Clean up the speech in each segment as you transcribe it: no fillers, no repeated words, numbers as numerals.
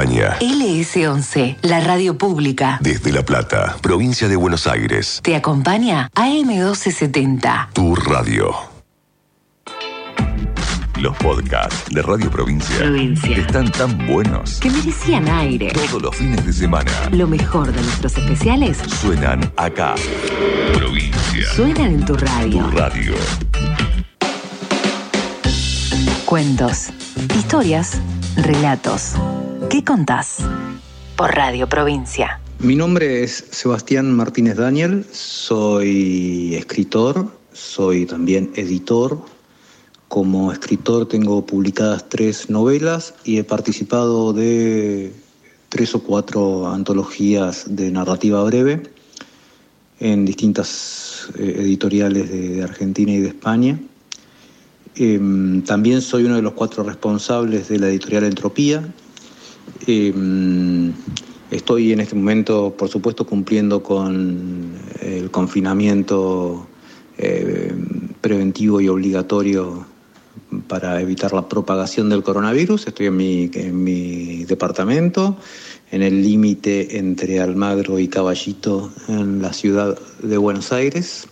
acompaña LS11, la radio pública. desde La Plata, provincia de Buenos Aires. Te acompaña AM1270. Tu radio. Los podcasts de Radio Provincia están tan buenos Que merecían aire. todos los fines de semana. Lo mejor de nuestros especiales Suenan acá. Provincia. suenan en tu radio. Tu radio. Cuentos, historias, relatos. ¿Qué contás? Por Radio Provincia. Mi nombre es Sebastián Martínez Daniel, soy escritor, soy también editor. Como escritor tengo publicadas 3 novelas y he participado de 3 o 4 antologías de narrativa breve en distintas editoriales de Argentina y de España. También soy uno de los 4 responsables de la editorial Entropía. Estoy en este momento, por supuesto, cumpliendo con el confinamiento preventivo y obligatorio para evitar la propagación del coronavirus. Estoy en mi departamento, en el límite entre Almagro y Caballito, en la ciudad de Buenos Aires.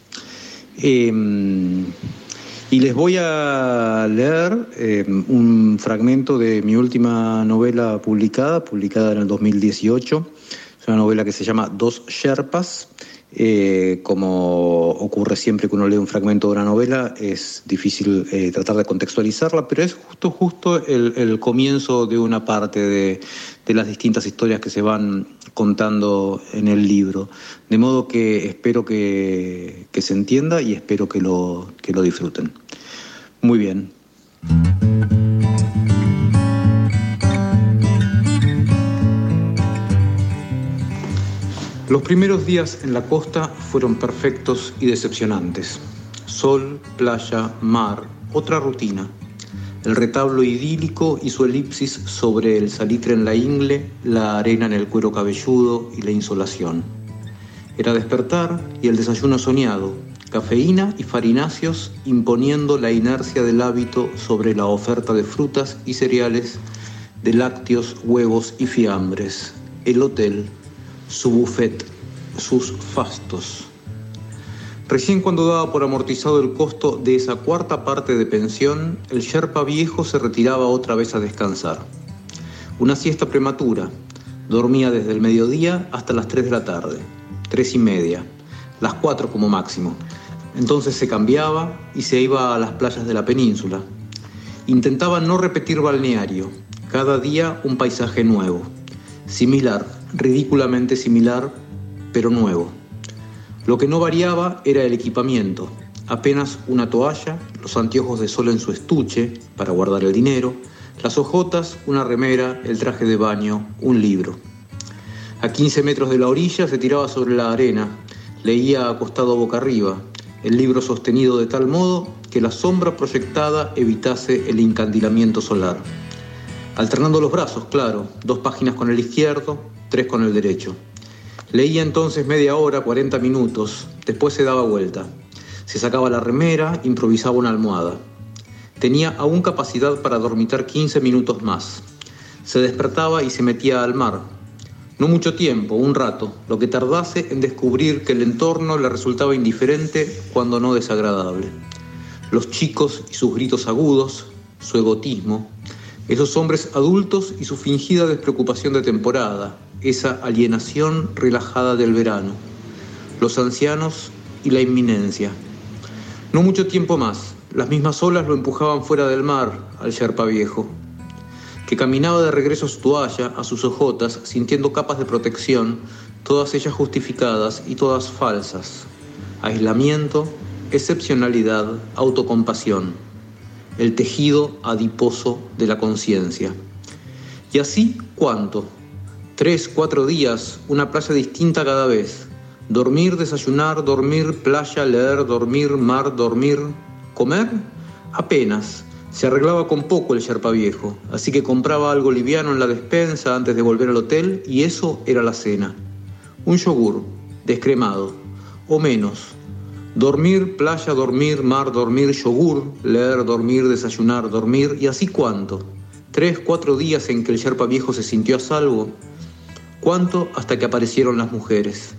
Y les voy a leer un fragmento de mi última novela publicada en el 2018. Es una novela que se llama Dos Sherpas. Como ocurre siempre que uno lee un fragmento de una novela, es difícil tratar de contextualizarla, pero es justo el comienzo de una parte de las distintas historias que se van contando en el libro. De modo que espero que se entienda y espero que lo disfruten. Muy bien. Los primeros días en la costa fueron perfectos y decepcionantes. Sol, playa, mar, otra rutina. El retablo idílico y su elipsis sobre el salitre en la ingle, la arena en el cuero cabelludo y la insolación. Era despertar y el desayuno soñado, cafeína y farináceos imponiendo la inercia del hábito sobre la oferta de frutas y cereales, de lácteos, huevos y fiambres. El hotel, su buffet, sus fastos. Recién cuando daba por amortizado el costo de esa 4ª parte de pensión, el Sherpa viejo se retiraba otra vez a descansar. Una siesta prematura. Dormía desde el mediodía hasta las 3 de la tarde, 3:30, las 4 como máximo. Entonces se cambiaba y se iba a las playas de la península. Intentaba no repetir balneario, cada día un paisaje nuevo. Similar, ridículamente similar, pero nuevo. Lo que no variaba era el equipamiento. Apenas una toalla, los anteojos de sol en su estuche, para guardar el dinero, las hojotas, una remera, el traje de baño, un libro. A 15 metros de la orilla se tiraba sobre la arena, leía acostado boca arriba, el libro sostenido de tal modo que la sombra proyectada evitase el encandilamiento solar. Alternando los brazos, claro, 2 páginas con el izquierdo, 3 con el derecho. Leía entonces media hora, 40 minutos, después se daba vuelta. Se sacaba la remera, improvisaba una almohada. Tenía aún capacidad para dormitar 15 minutos más. Se despertaba y se metía al mar. No mucho tiempo, un rato, lo que tardase en descubrir que el entorno le resultaba indiferente cuando no desagradable. Los chicos y sus gritos agudos, su egotismo, esos hombres adultos y su fingida despreocupación de temporada, esa alienación relajada del verano, los ancianos y la inminencia. No mucho tiempo más, las mismas olas lo empujaban fuera del mar al Sherpa viejo, que caminaba de regreso a su toalla, a sus hojotas, sintiendo capas de protección, todas ellas justificadas y todas falsas. Aislamiento, excepcionalidad, autocompasión, el tejido adiposo de la conciencia. Y así, ¿cuánto? 3, 4 días, una playa distinta cada vez. Dormir, desayunar, dormir, playa, leer, dormir, mar, dormir. ¿Comer? Apenas. Se arreglaba con poco el Sherpa viejo, así que compraba algo liviano en la despensa antes de volver al hotel y eso era la cena. Un yogur, descremado, o menos. Dormir, playa, dormir, mar, dormir, yogur, leer, dormir, desayunar, dormir, y así cuánto. 3, 4 días en que el Sherpa viejo se sintió a salvo. ¿Cuánto? Hasta que aparecieron las mujeres.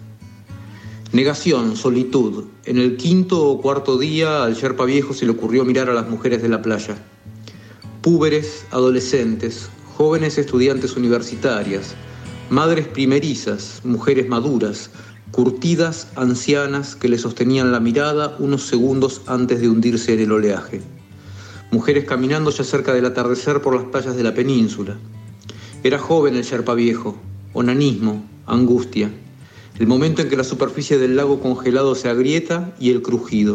Negación, solitud. En el 5º o 4º día al Sherpa viejo se le ocurrió mirar a las mujeres de la playa. Púberes, adolescentes, jóvenes estudiantes universitarias, madres primerizas, mujeres maduras, curtidas, ancianas que le sostenían la mirada unos segundos antes de hundirse en el oleaje. Mujeres caminando ya cerca del atardecer por las playas de la península. Era joven el Sherpa viejo, onanismo, angustia. El momento en que la superficie del lago congelado se agrieta y el crujido.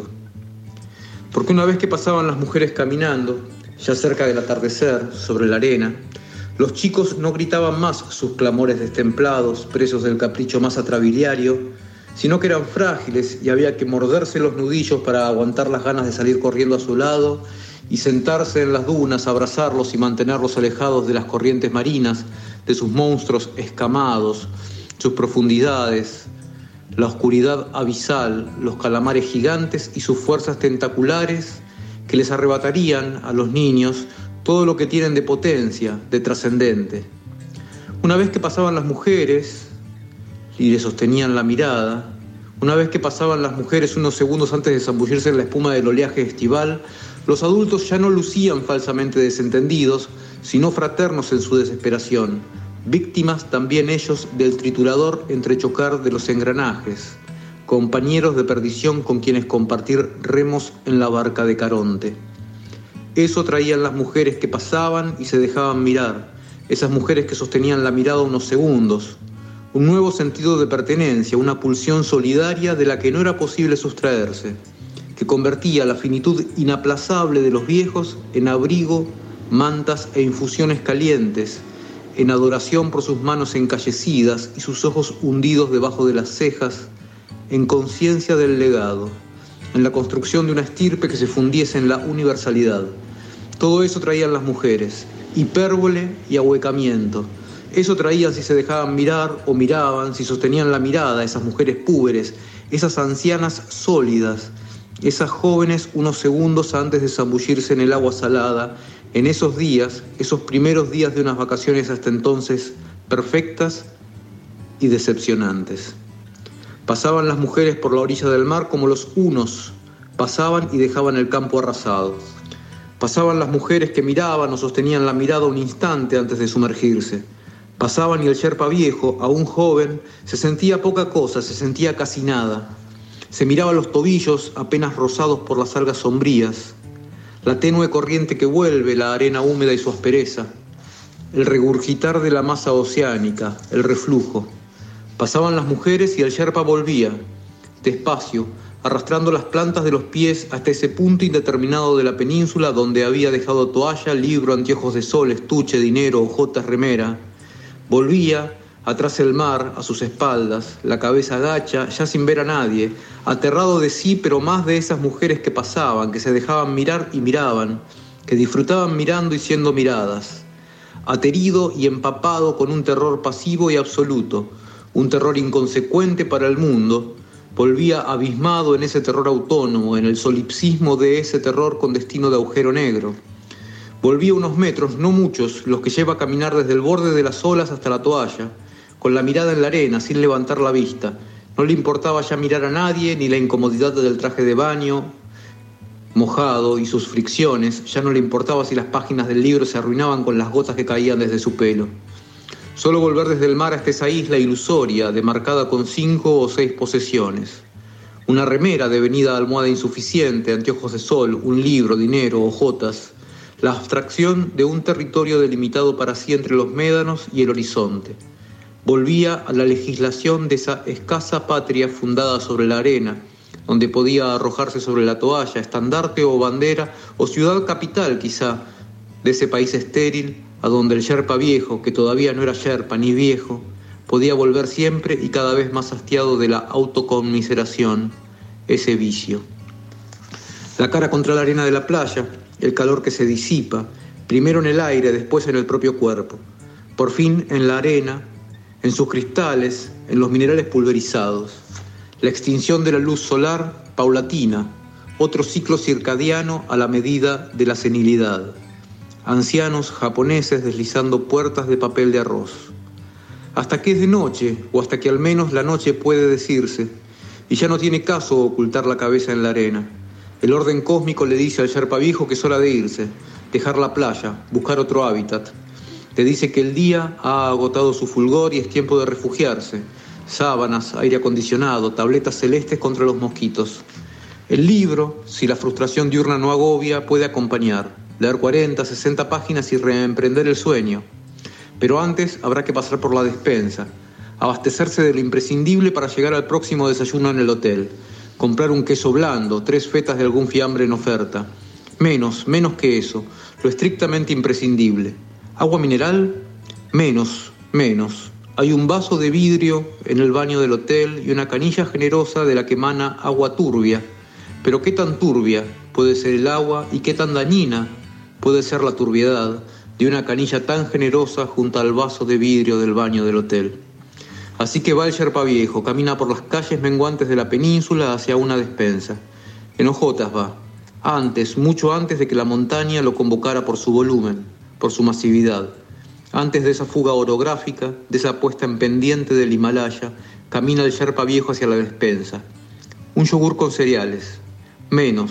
Porque una vez que pasaban las mujeres caminando, ya cerca del atardecer, sobre la arena, los chicos no gritaban más sus clamores destemplados, presos del capricho más atrabiliario, sino que eran frágiles y había que morderse los nudillos para aguantar las ganas de salir corriendo a su lado y sentarse en las dunas, abrazarlos y mantenerlos alejados de las corrientes marinas, de sus monstruos escamados, sus profundidades, la oscuridad abisal, los calamares gigantes y sus fuerzas tentaculares que les arrebatarían a los niños todo lo que tienen de potencia, de trascendente. Una vez que pasaban las mujeres y le sostenían la mirada, una vez que pasaban las mujeres unos segundos antes de zambullirse en la espuma del oleaje estival, los adultos ya no lucían falsamente desentendidos, sino fraternos en su desesperación, víctimas también ellos del triturador entrechocar de los engranajes, compañeros de perdición con quienes compartir remos en la barca de Caronte. Eso traían las mujeres que pasaban y se dejaban mirar, esas mujeres que sostenían la mirada unos segundos, un nuevo sentido de pertenencia, una pulsión solidaria de la que no era posible sustraerse, que convertía la finitud inaplazable de los viejos en abrigo, mantas e infusiones calientes, en adoración por sus manos encallecidas y sus ojos hundidos debajo de las cejas, en conciencia del legado, en la construcción de una estirpe que se fundiese en la universalidad. Todo eso traían las mujeres, hipérbole y ahuecamiento. Eso traían si se dejaban mirar o miraban, si sostenían la mirada, esas mujeres púberes, esas ancianas sólidas, esas jóvenes unos segundos antes de zambullirse en el agua salada, en esos días, esos primeros días de unas vacaciones hasta entonces perfectas y decepcionantes. Pasaban las mujeres por la orilla del mar como los unos pasaban y dejaban el campo arrasado. Pasaban las mujeres que miraban o sostenían la mirada un instante antes de sumergirse. Pasaban y el Sherpa viejo, aún joven, se sentía poca cosa, se sentía casi nada. Se miraba los tobillos apenas rozados por las algas sombrías, la tenue corriente que vuelve, la arena húmeda y su aspereza, el regurgitar de la masa oceánica, el reflujo. Pasaban las mujeres y el Sherpa volvía, despacio, arrastrando las plantas de los pies hasta ese punto indeterminado de la península donde había dejado toalla, libro, anteojos de sol, estuche, dinero, hojotas, remera. Volvía, atrás el mar, a sus espaldas, la cabeza agacha, ya sin ver a nadie, aterrado de sí, pero más de esas mujeres que pasaban, que se dejaban mirar y miraban, que disfrutaban mirando y siendo miradas. Aterido y empapado con un terror pasivo y absoluto, un terror inconsecuente para el mundo, volvía abismado en ese terror autónomo, en el solipsismo de ese terror con destino de agujero negro. Volvía unos metros, no muchos, los que lleva a caminar desde el borde de las olas hasta la toalla, con la mirada en la arena, sin levantar la vista. No le importaba ya mirar a nadie, ni la incomodidad del traje de baño mojado y sus fricciones. Ya no le importaba si las páginas del libro se arruinaban con las gotas que caían desde su pelo. Solo volver desde el mar hasta esa isla ilusoria, demarcada con 5 o 6 posesiones. Una remera devenida almohada insuficiente, anteojos de sol, un libro, dinero, hojotas. La abstracción de un territorio delimitado para sí entre los médanos y el horizonte. Volvía a la legislación de esa escasa patria fundada sobre la arena, donde podía arrojarse sobre la toalla, estandarte o bandera, o ciudad capital quizá, de ese país estéril, a donde el Sherpa viejo, que todavía no era Sherpa ni viejo, podía volver siempre y cada vez más hastiado de la autoconmiseración, ese vicio. La cara contra la arena de la playa, el calor que se disipa, primero en el aire, después en el propio cuerpo, por fin en la arena, en sus cristales, en los minerales pulverizados, la extinción de la luz solar paulatina, otro ciclo circadiano a la medida de la senilidad. ancianos japoneses deslizando puertas de papel de arroz. Hasta que es de noche, o hasta que al menos la noche puede decirse, y ya no tiene caso ocultar la cabeza en la arena. El orden cósmico le dice al Sherpa viejo que es hora de irse, dejar la playa, buscar otro hábitat. Te dice que el día ha agotado su fulgor y es tiempo de refugiarse. Sábanas, aire acondicionado, tabletas celestes contra los mosquitos. El libro, si la frustración diurna no agobia, puede acompañar, leer 40, 60 páginas y reemprender el sueño. Pero antes habrá que pasar por la despensa, abastecerse de lo imprescindible para llegar al próximo desayuno en el hotel, comprar un queso blando, 3 fetas de algún fiambre en oferta. Menos que eso, lo estrictamente imprescindible. ¿Agua mineral? Menos. Hay un vaso de vidrio en el baño del hotel y una canilla generosa de la que emana agua turbia. Pero ¿qué tan turbia puede ser el agua y qué tan dañina puede ser la turbiedad de una canilla tan generosa junto al vaso de vidrio del baño del hotel? Así que va el Sherpa viejo, camina por las calles menguantes de la península hacia una despensa. En hojotas va, mucho antes de que la montaña lo convocara por su volumen, por su masividad. Antes de esa fuga orográfica, de esa puesta en pendiente del Himalaya, camina el Sherpa viejo hacia la despensa. Un yogur con cereales. Menos.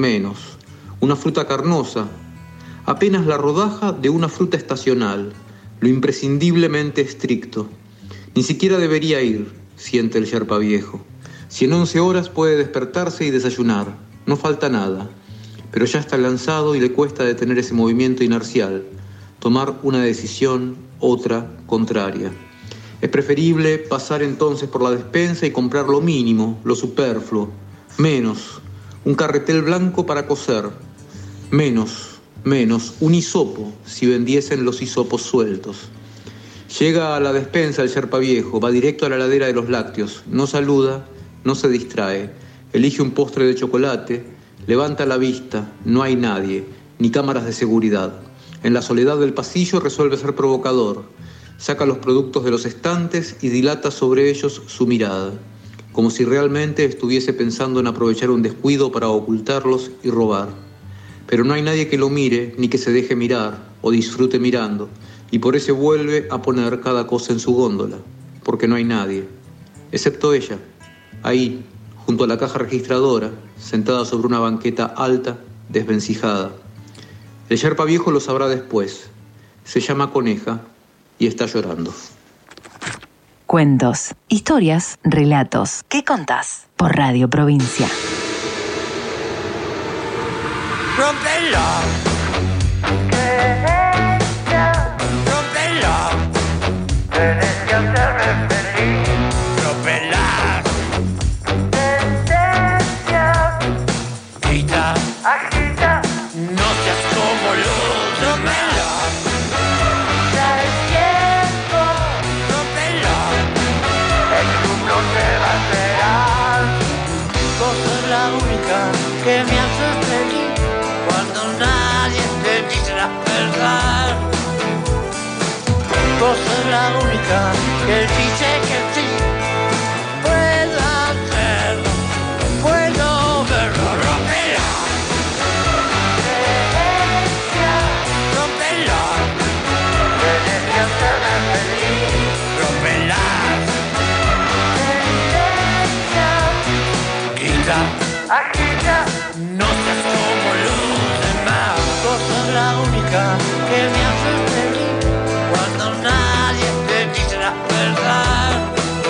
Una fruta carnosa. Apenas la rodaja de una fruta estacional. Lo imprescindiblemente estricto. Ni siquiera debería ir, siente el Sherpa viejo. Si en 11 horas puede despertarse y desayunar, no falta nada. Pero ya está lanzado y le cuesta detener ese movimiento inercial. Tomar una decisión, otra, contraria. Es preferible pasar entonces por la despensa y comprar lo mínimo, lo superfluo. Menos, un carretel blanco para coser. Menos, un hisopo, si vendiesen los hisopos sueltos. Llega a la despensa el Sherpa viejo, va directo a la heladera de los lácteos. No saluda, no se distrae. Elige un postre de chocolate, levanta la vista, no hay nadie, ni cámaras de seguridad. En la soledad del pasillo resuelve ser provocador. Saca los productos de los estantes y dilata sobre ellos su mirada, como si realmente estuviese pensando en aprovechar un descuido para ocultarlos y robar. Pero no hay nadie que lo mire, ni que se deje mirar, o disfrute mirando, y por eso vuelve a poner cada cosa en su góndola, porque no hay nadie, excepto ella, ahí, junto a la caja registradora, sentada sobre una banqueta alta, desvencijada. El Sherpa viejo lo sabrá después. Se llama Coneja y está llorando. Cuentos, historias, relatos. ¿Qué contás? Por Radio Provincia. Rómpelo. Rómpelo. Tenés que hacerme feliz. Rómpela. Tendencia. Grita. Agita. No seas como los. Rómpelo. Ya es tiempo. Rómpelo. El club no te va a esperar. Vos sos la única que me hace feliz. Cuando nadie te dice la verdad. Vos sos la única que dice que sí. Puedo hacerlo, puedo verlo. Rómpela. Creencia. Rómpela. Tienes que hacerme feliz. Rómpela. Tendencia. Grita. Agita. No seas como los demás. Vos sos la única que me hace feliz. Cuando nadie te dice la verdad.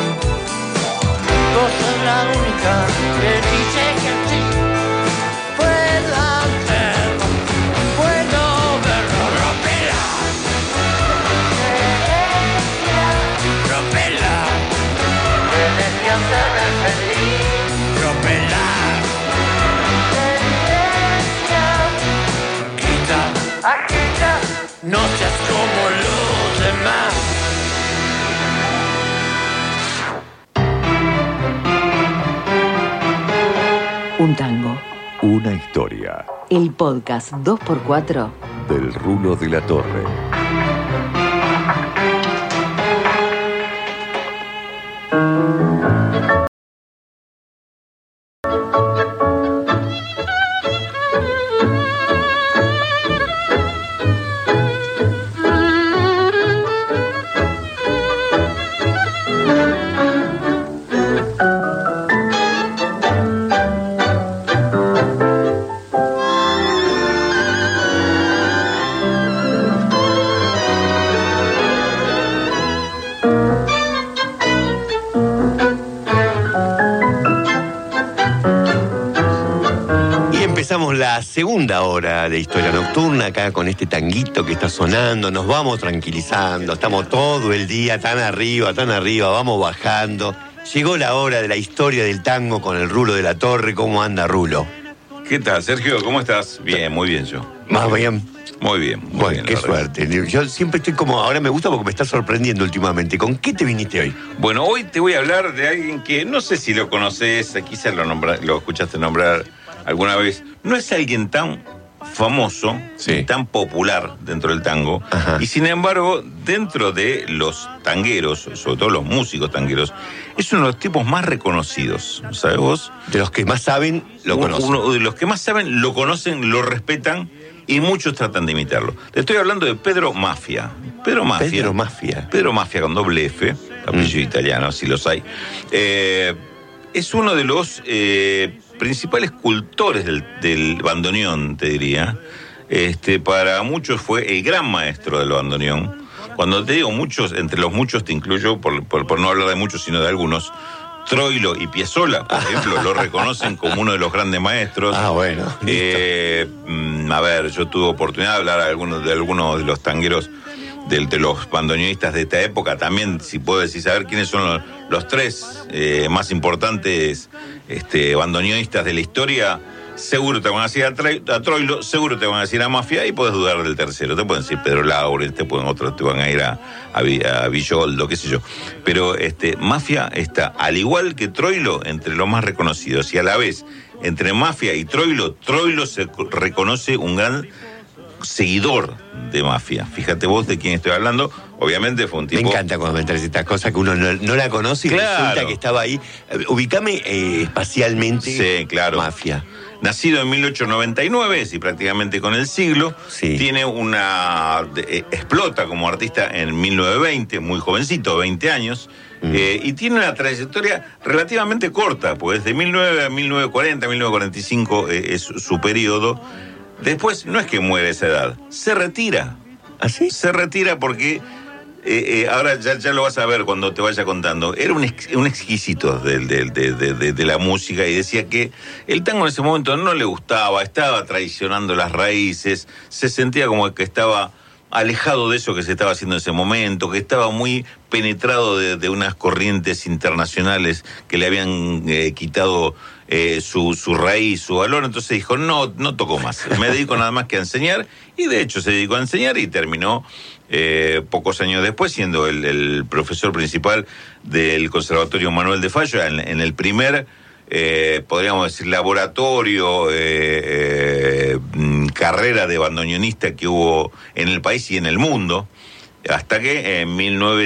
Vos sos la única que dice que sí. Puedo hacerlo, puedo verlo. Rómpela. Creencia. Rómpela. Tienes que hacerme feliz. Rómpela. Agita, no seas como los demás. Un tango. Una historia. El podcast 2x4 Del Rulo de la Torre. la segunda hora de Historia Nocturna, acá con este tanguito que está sonando. Nos vamos tranquilizando, estamos todo el día tan arriba, vamos bajando. Llegó la hora de la historia del tango con el Rulo de la Torre. ¿Cómo anda, Rulo? ¿Qué tal, Sergio? ¿Cómo estás? Bien, muy bien yo. Más bien. Muy bien. Bueno, qué suerte. Yo siempre estoy como, ahora me gusta porque me está sorprendiendo últimamente. ¿Con qué te viniste hoy? Bueno, hoy te voy a hablar de alguien que no sé si lo conoces, quizás lo escuchaste nombrar alguna vez. No es alguien tan famoso, sí, tan popular dentro del tango. Ajá. Y sin embargo, dentro de los tangueros, sobre todo los músicos tangueros, es uno de los tipos más reconocidos, ¿sabes vos? De los que más saben, lo conocen. Uno de los que más saben, lo conocen, lo respetan, y muchos tratan de imitarlo. Te estoy hablando de Pedro Mafia. Pedro Mafia con doble F, apellido italiano, si los hay. Es uno de los principales cultores del bandoneón, te diría. Para muchos fue el gran maestro del bandoneón. Cuando te digo muchos, entre los muchos te incluyo, por no hablar de muchos, sino de algunos, Troilo y Piazzolla, por ejemplo, lo reconocen como uno de los grandes maestros. Bueno. A ver, yo tuve oportunidad de hablar de algunos de los tangueros, de los bandoneonistas de esta época. También, si puedo decir, saber quiénes son los tres más importantes bandoneonistas de la historia, seguro te van a decir a Troilo, seguro te van a decir a Mafia, y podés dudar del tercero. Te pueden decir Pedro Laurel, otros te van a ir a Villoldo, qué sé yo. Pero Mafia está, al igual que Troilo, entre los más reconocidos. Y a la vez, entre Mafia y Troilo se reconoce un gran seguidor de Mafia. Fíjate vos de quién estoy hablando. Obviamente fue un tipo... Me encanta cuando me traes estas cosas que uno no la conoce y claro, resulta que estaba ahí. Ubicame espacialmente. Sí, claro. Mafia. Nacido en 1899, y prácticamente con el siglo, sí, tiene explota como artista en 1920, muy jovencito, 20 años, y tiene una trayectoria relativamente corta, pues de 1900 a 1940, 1945 es su periodo. Después, no es que muere a esa edad, se retira. ¿Ah, sí? Se retira porque... ahora ya lo vas a ver cuando te vaya contando. Era un exquisito de la música, y decía que el tango en ese momento no le gustaba, estaba traicionando las raíces, se sentía como que estaba alejado de eso que se estaba haciendo en ese momento, que estaba muy penetrado de unas corrientes internacionales que le habían quitado su raíz, su valor. Entonces dijo, no toco más, me dedico nada más que a enseñar, y de hecho se dedicó a enseñar y terminó pocos años después siendo el profesor principal del Conservatorio Manuel de Falla, en el primer, podríamos decir, laboratorio, carrera de bandoneonista que hubo en el país y en el mundo, hasta que en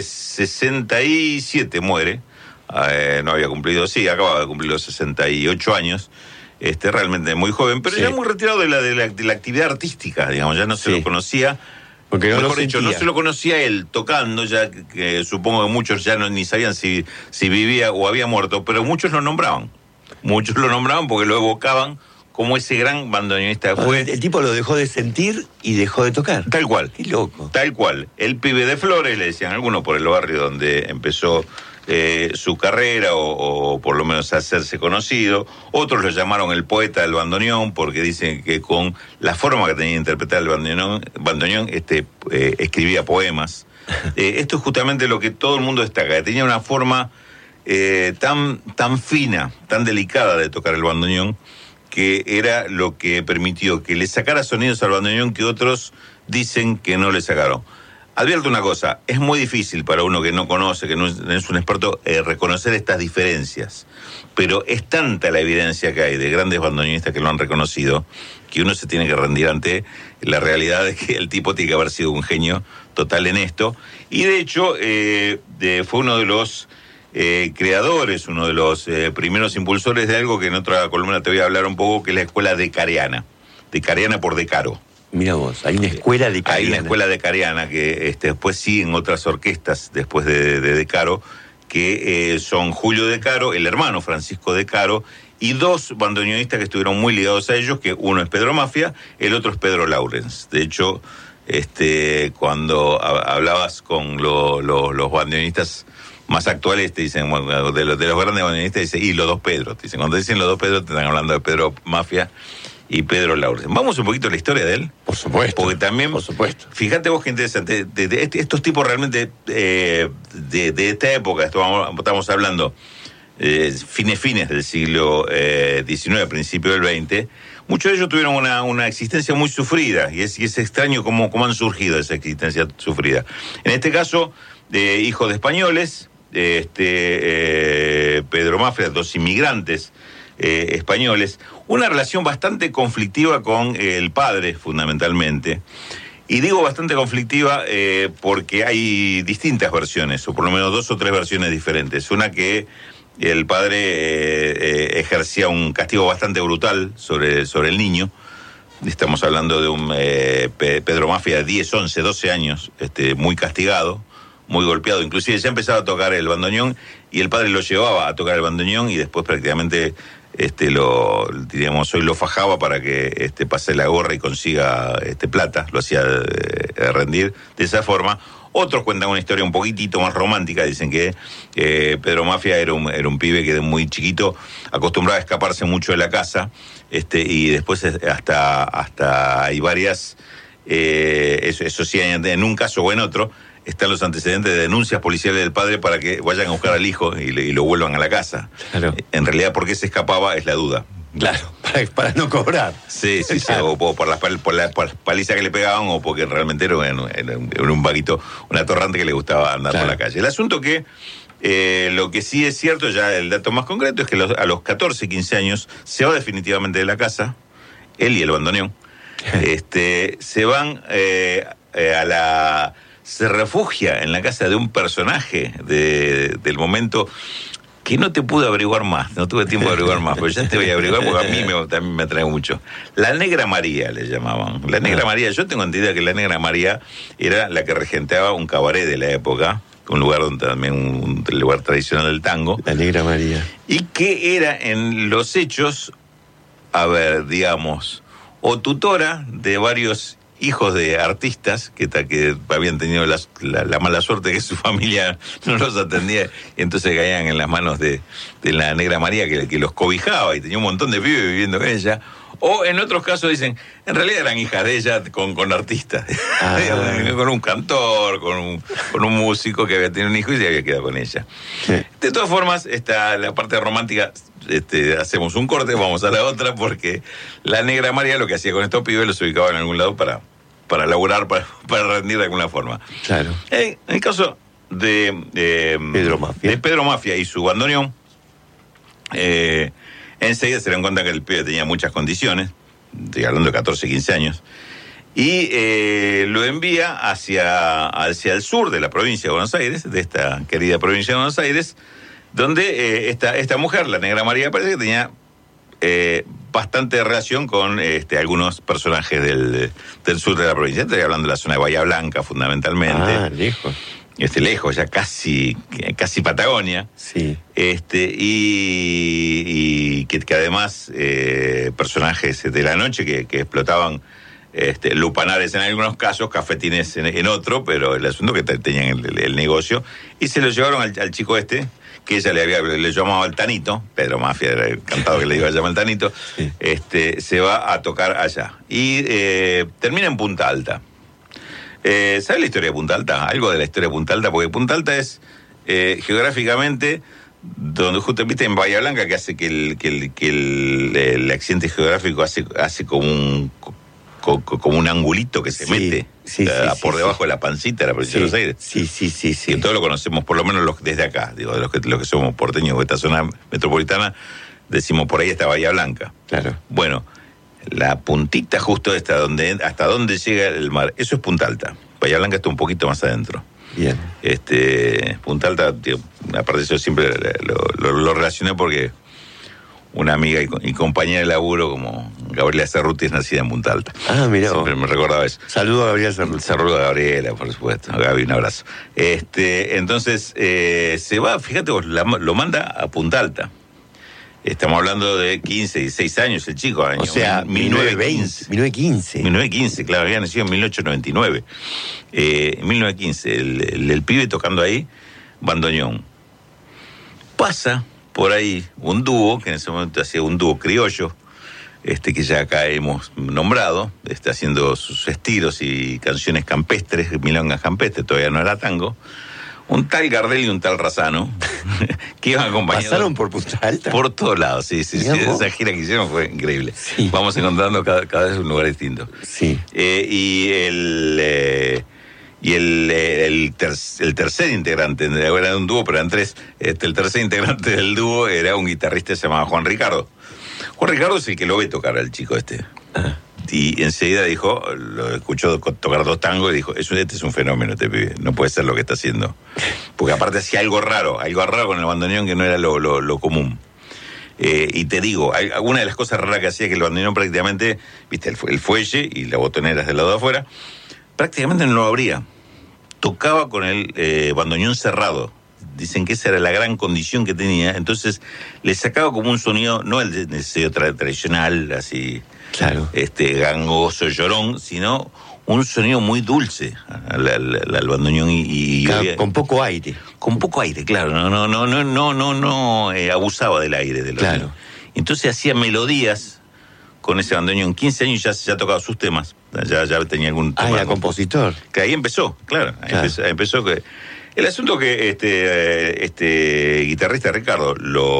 1967 muere. No había cumplido, sí, acababa de cumplir los 68 años, realmente muy joven, pero sí, ya muy retirado de la actividad artística, digamos, ya no se lo conocía. Porque mejor dicho, no se lo conocía él tocando, ya que supongo que muchos ya ni sabían si vivía o había muerto, pero muchos lo nombraban. Muchos lo nombraban porque lo evocaban como ese gran bandoneonista que fue. El tipo lo dejó de sentir y dejó de tocar. Tal cual. Qué loco. Tal cual. El pibe de Flores, le decían algunos, por el barrio donde empezó su carrera, o por lo menos hacerse conocido. Otros lo llamaron el poeta del bandoneón, porque dicen que con la forma que tenía de interpretar el bandoneón escribía poemas. Esto es justamente lo que todo el mundo destaca. Tenía una forma tan fina, tan delicada de tocar el bandoneón, que era lo que permitió que le sacara sonidos al bandoneón que otros dicen que no le sacaron. Advierto una cosa, es muy difícil para uno que no conoce, que no es un experto, reconocer estas diferencias. Pero es tanta la evidencia que hay de grandes bandoneonistas que lo han reconocido, que uno se tiene que rendir ante la realidad de que el tipo tiene que haber sido un genio total en esto. Y de hecho, fue uno de los creadores, uno de los primeros impulsores de algo que en otra columna te voy a hablar un poco, que es la escuela decariana. Decariana por Decaro. Mira vos, hay una escuela decariana. Hay una escuela decariana que después siguen otras orquestas después de Decaro, que son Julio Decaro, el hermano Francisco Decaro, y dos bandoneonistas que estuvieron muy ligados a ellos, que uno es Pedro Mafia, el otro es Pedro Laurens. De hecho, cuando hablabas con los bandoneonistas más actuales, te dicen, bueno, de los grandes bandoneonistas, dicen, y los dos Pedros. Te dicen, cuando dicen los dos Pedros, te están hablando de Pedro Mafia y Pedro Laursen. Vamos un poquito a la historia de él. Por supuesto. Porque también, por supuesto. Fíjate vos qué interesante, estos tipos realmente de esta época, estamos hablando fines del siglo XIX, principio del XX, muchos de ellos tuvieron una existencia muy sufrida, y es extraño cómo han surgido esa existencia sufrida. En este caso, hijos de españoles, Pedro Mafia, 2 inmigrantes españoles, una relación bastante conflictiva con el padre, fundamentalmente. Y digo bastante conflictiva porque hay distintas versiones, o por lo menos 2 o 3 versiones diferentes. Una que el padre ejercía un castigo bastante brutal sobre el niño. Estamos hablando de un Pedro Mafia de 10, 11, 12 años, muy castigado, muy golpeado. Inclusive ya empezaba a tocar el bandoneón y el padre lo llevaba a tocar el bandoneón y después prácticamente hoy lo fajaba para que pase la gorra y consiga plata. Lo hacía rendir de esa forma. Otros cuentan una historia un poquitito más romántica. Dicen que Pedro Mafia era un pibe que de muy chiquito acostumbraba a escaparse mucho de la casa, y después hasta hay varias, eso sí, en un caso o en otro, están los antecedentes de denuncias policiales del padre para que vayan a buscar al hijo y lo vuelvan a la casa. Claro. En realidad, ¿por qué se escapaba? Es la duda. Claro, para no cobrar. Sí, claro. O por la paliza que le pegaban, o porque realmente era un vaguito, un atorrante que le gustaba andar por la calle. El asunto que, lo que sí es cierto, ya el dato más concreto, es que a los 14, 15 años se va definitivamente de la casa, él y el bandoneón. Se van se refugia en la casa de un personaje del momento que no te pude averiguar más, no tuve tiempo de averiguar más, pero ya te voy a averiguar porque a mí también me atrae mucho. La Negra María le llamaban. La Negra María, yo tengo entendido que la Negra María era la que regenteaba un cabaret de la época, un lugar donde también un lugar tradicional del tango. La Negra María. Y que era en los hechos, digamos, o tutora de varios hijos de artistas que habían tenido la mala suerte que su familia no los atendía, y entonces caían en las manos de la Negra María, que los cobijaba, y tenía un montón de pibes viviendo con ella. O en otros casos dicen, en realidad eran hijas de ella con artistas, con un cantor, con un músico que había tenido un hijo y se había quedado con ella. Sí. De todas formas, la parte romántica, hacemos un corte, vamos a la otra, porque la Negra María lo que hacía con estos pibes los ubicaba en algún lado para laburar, para rendir de alguna forma. Claro. En el caso de Pedro Mafia y su bandoneón, enseguida se dan cuenta que el pibe tenía muchas condiciones, estoy hablando de 14, 15 años, y lo envía hacia el sur de la provincia de Buenos Aires, de esta querida provincia de Buenos Aires, donde esta mujer, la Negra María, parece que tenía bastante relación con algunos personajes del sur de la provincia. Estoy hablando de la zona de Bahía Blanca, fundamentalmente. Lejos. Lejos, ya casi Patagonia. Sí. Y que además personajes de la noche que explotaban lupanares en algunos casos, cafetines en otro, pero el asunto que tenían el negocio, y se lo llevaron al chico que ella le llamaba el Tanito. Pedro Mafia era encantado que le iba a llamar el Tanito. Sí. Se va a tocar allá y termina en Punta Alta. ¿Sabes la historia de Punta Alta? Algo de la historia de Punta Alta, porque Punta Alta es geográficamente donde justo viste en Bahía Blanca, que hace que el accidente geográfico hace como un angulito que se mete por debajo de la pancita de la provincia de Buenos Aires. Sí. Que todos lo conocemos, por lo menos desde acá, digo, los que somos porteños de esta zona metropolitana, decimos por ahí está Bahía Blanca. Claro. Bueno, la puntita justo hasta donde llega el mar, eso es Punta Alta. Bahía Blanca está un poquito más adentro. Bien. Punta Alta, tío, aparte de eso siempre lo relacioné porque una amiga y compañera de laburo como Gabriela Cerruti es nacida en Punta Alta. Ah, mira. Siempre me recordaba eso. Saludo a Gabriela Cerruti. Saludo a Gabriela, por supuesto. A Gaby, un abrazo. Entonces, se va, fíjate vos, lo manda a Punta Alta. Estamos hablando de 15, 16 años el chico. O sea, 1915. 1915, claro, había nacido en 1899. 1915, el pibe tocando ahí, bandoneón. Pasa por ahí un dúo, que en ese momento hacía un dúo criollo, que ya acá hemos nombrado, haciendo sus estilos y canciones campestres, milongas campestres, todavía no era tango. Un tal Gardel y un tal Razzano, que iban acompañados. ¿Pasaron por Punta Alta? Por todos lados, sí. Esa gira que hicieron fue increíble. Sí. Vamos encontrando cada vez un lugar distinto. Sí. Y el tercer integrante, era un dúo, pero eran tres. El tercer integrante del dúo era un guitarrista que se llamaba Juan Ricardo. Juan Ricardo es el que lo ve tocar al chico Ah. Y enseguida dijo, lo escuchó tocar 2 tangos y dijo, este es un fenómeno, este pibe, no puede ser lo que está haciendo. Porque aparte hacía algo raro con el bandoneón que no era lo común. Y te digo, una de las cosas raras que hacía que el bandoneón prácticamente, viste, el fuelle y la botonera del lado de afuera, prácticamente no lo abría. Tocaba con el bandoneón cerrado. Dicen que esa era la gran condición que tenía. Entonces le sacaba como un sonido, no el de sello tradicional, así, claro, gangoso, llorón, sino un sonido muy dulce al bandoneón y claro, con poco aire. Con poco aire, claro. No abusaba del aire. Claro. Entonces hacía melodías con ese bandoneón. 15 años ya tocaba sus temas. Ya tenía algún tema. Era compositor. Que ahí empezó, claro. Empezó que... El asunto que este guitarrista Ricardo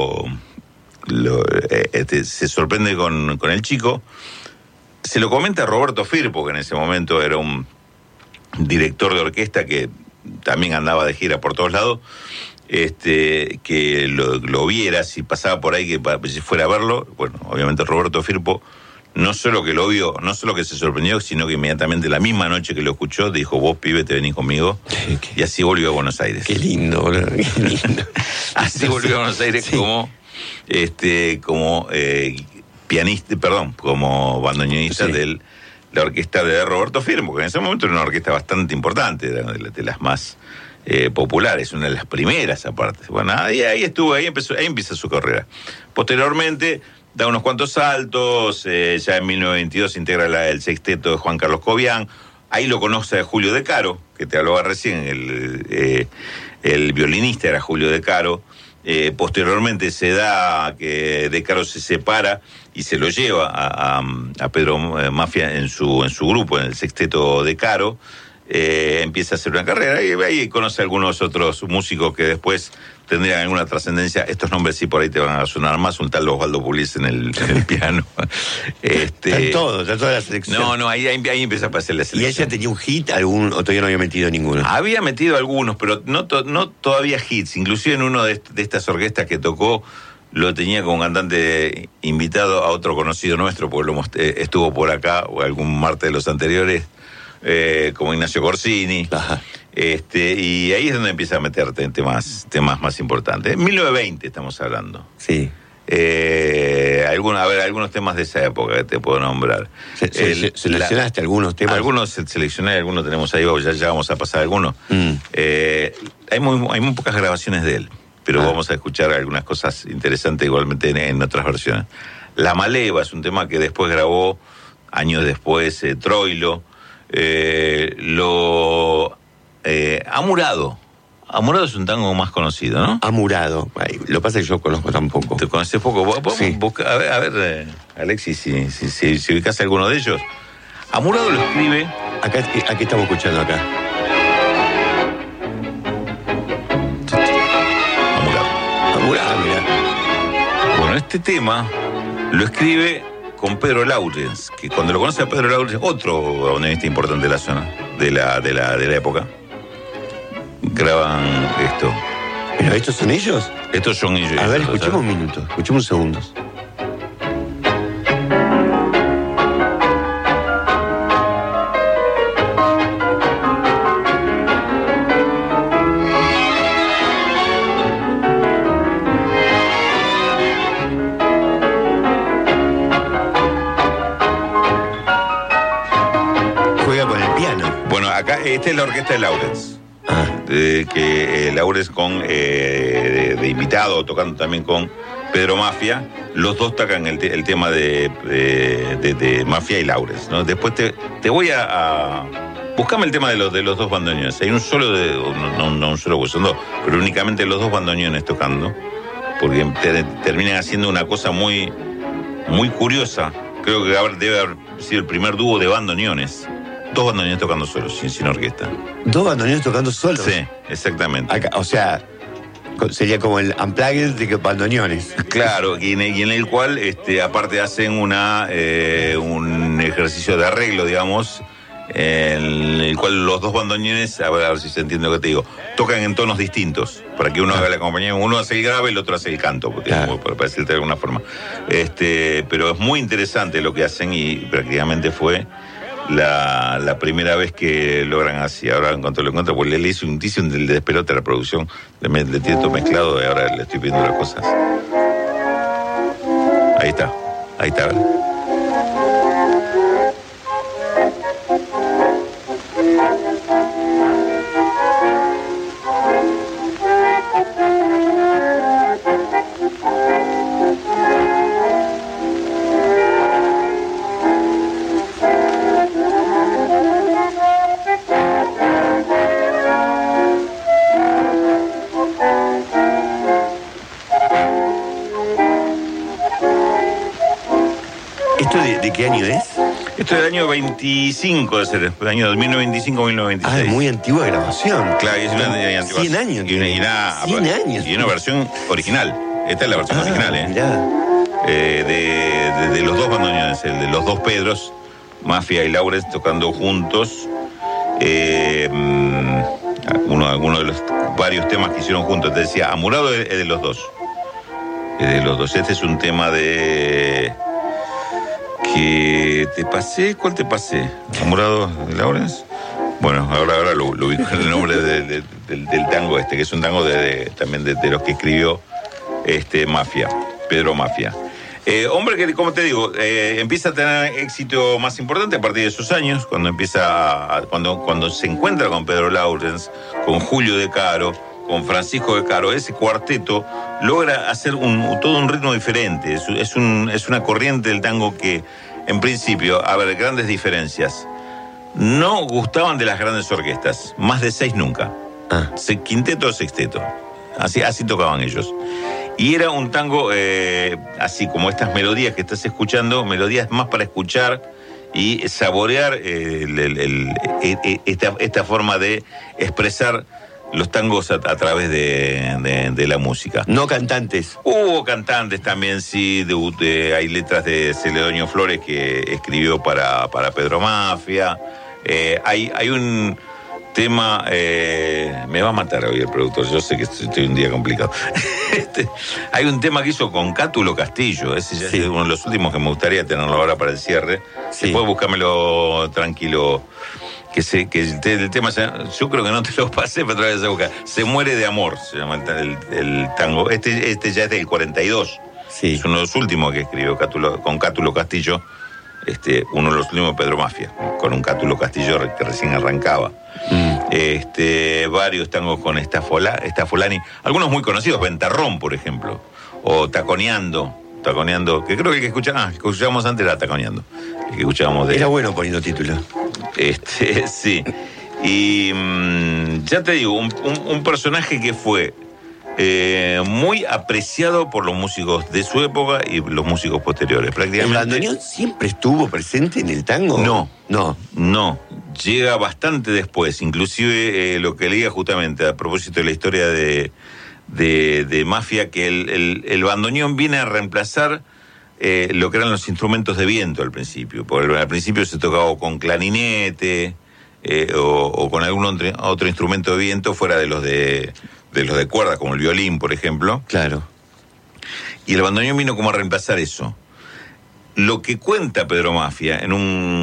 se sorprende con el chico, se lo comenta a Roberto Firpo, que en ese momento era un director de orquesta que también andaba de gira por todos lados, que lo viera, si pasaba por ahí, que si fuera a verlo. Bueno, obviamente Roberto Firpo no solo que lo vio, no solo que se sorprendió, sino que inmediatamente la misma noche que lo escuchó, dijo, vos, pibe, te venís conmigo. Y así volvió a Buenos Aires. Qué lindo, boludo, qué lindo. Así volvió a Buenos Aires, sí. como pianista, como bandoneonista, sí, de la orquesta de Roberto Firpo, que en ese momento era una orquesta bastante importante, de las más populares, una de las primeras aparte. Bueno, ahí estuvo, ahí empieza su carrera. Posteriormente da unos cuantos saltos, ya en 1922 integra el sexteto de Juan Carlos Cobian. Ahí lo conoce a Julio De Caro, que te hablaba recién, el violinista era Julio De Caro. Posteriormente se da que De Caro se separa y se lo lleva a Pedro Mafia en su grupo, en el sexteto De Caro. Empieza a hacer una carrera y ahí conoce a algunos otros músicos que después tendrían alguna trascendencia. Estos nombres sí por ahí te van a sonar más. Un tal Osvaldo Pugliese en el piano. Está toda la selección. No, ahí empieza a pasar la selección. ¿Y ella tenía un hit o todavía no había metido ninguno? Había metido algunos, pero no todavía hits. Inclusive en uno de estas orquestas que tocó, lo tenía como cantante invitado a otro conocido nuestro, porque estuvo por acá o algún martes de los anteriores, como Ignacio Corsini. Ajá. Y ahí es donde empieza a meterte en temas más importantes. 1920 estamos hablando. Sí. Algunos temas de esa época que te puedo nombrar. ¿Seleccionaste algunos temas? Algunos seleccioné, algunos tenemos ahí, ya vamos a pasar algunos. Hay muy pocas grabaciones de él, pero vamos a escuchar algunas cosas interesantes igualmente en otras versiones. La Maleva es un tema que después grabó, años después, Troilo. Amurado. Amurado es un tango más conocido, ¿no? Amurado. Lo que pasa es que yo conozco tampoco. ¿Te conoces poco? ¿Podemos sí. buscar? A ver, Alexis, si ubicas alguno de ellos. Amurado lo escribe... Aquí estamos escuchando acá. Amurado, mirá. Bueno, este tema lo escribe con Pedro Laurens, que cuando lo conoce a Pedro Laurens, otro bandoneonista importante de la zona, de la época, graban esto. ¿Pero estos son ellos? Estos son ellos. A ver, escuchemos un minuto, escuchemos segundos. Juega con el piano. Bueno, acá, esta es la orquesta de Laurens. Que Laurens de invitado, tocando también con Pedro Mafia. Los dos tocan el tema de Mafia y Laurens, ¿no? Después te voy a buscame el tema de los dos bandoneones. Hay un solo no un solo, pues son dos, pero únicamente los dos bandoneones tocando, porque terminan haciendo una cosa muy, muy curiosa Creo que debe haber sido el primer dúo de bandoneones. 2 bandoneones tocando solos, sin orquesta. 2 bandoneones tocando solos. Sí, exactamente. Acá, o sea, sería como el unplugged de bandoneones. Claro, y en el cual, aparte hacen un ejercicio de arreglo, digamos, en el cual los 2 bandoneones, a ver si se entiende lo que te digo, tocan en tonos distintos, para que uno haga la compañía, uno hace el grave y el otro hace el canto, porque para decirte de alguna forma. Pero es muy interesante lo que hacen y prácticamente fue la primera vez que logran así. Ahora en cuanto lo encuentro, pues le hice un del despelote a la producción, le tiene todo mezclado y ahora le estoy pidiendo las cosas. Ahí está, a ver. ¿De qué año es? Esto es del año 25, de ser, del año 1925-1926. Ah, es muy antigua grabación. Claro, es una antigua. 100 años. 100 años. Y una versión original. Esta es la versión original, ¿eh? Mirá. De los 2 bandoneones, el de los 2 Pedros, Mafia y Lawrence tocando juntos. Alguno de los varios temas que hicieron juntos. Te decía, Amurado es de los 2. Es de los 2. Este es un tema de... que te pasé, ¿cuál te pasé? ¿Amurado de Lawrence? Bueno, ahora lo ubico en el nombre del tango que es un tango también de los que escribió Mafia, Pedro Mafia. Hombre que, como te digo, empieza a tener éxito más importante a partir de sus años, cuando se encuentra con Pedro Lawrence, con Julio De Caro, con Francisco De Caro. Ese cuarteto logra hacer todo un ritmo diferente. Es una corriente del tango que, en principio, a ver, grandes diferencias. No gustaban de las grandes orquestas, más de 6 nunca. Quinteto o sexteto. Así tocaban ellos. Y era un tango, así como estas melodías que estás escuchando, melodías más para escuchar y saborear esta forma de expresar los tangos a través de la música. No cantantes. Hubo cantantes también, sí. Hay letras de Celedonio Flores que escribió para Pedro Mafia. Hay un tema... me va a matar hoy el productor, yo sé que estoy un día complicado. Hay un tema que hizo con Cátulo Castillo. Ese ya es uno de los últimos que me gustaría tenerlo ahora para el cierre. Sí. Después búscamelo tranquilo. Que el tema, yo creo que no te lo pasé, pero otra vez a buscar. Se muere de amor, se llama el tango. Este ya es del 42. Sí. Es uno de los últimos que escribió con Cátulo Castillo. Uno de los últimos Pedro Mafia, con un Cátulo Castillo que recién arrancaba. Varios tangos con Stafolani. Algunos muy conocidos, Ventarrón, por ejemplo. O Taconeando, que creo que el que escuchábamos antes era Taconeando. El que escuchábamos de... Era bueno poniendo títulos. Sí. Y ya te digo, un personaje que fue muy apreciado por los músicos de su época y los músicos posteriores. Prácticamente. ¿El bandoneón siempre estuvo presente en el tango? No. Llega bastante después. Inclusive lo que leía justamente a propósito de la historia de Mafia, que el bandoneón viene a reemplazar lo que eran los instrumentos de viento al principio. Porque al principio se tocaba con clarinete o con algún otro instrumento de viento fuera de los de cuerda, como el violín, por ejemplo. Claro. Y el bandoneón vino como a reemplazar eso. Lo que cuenta Pedro Mafia en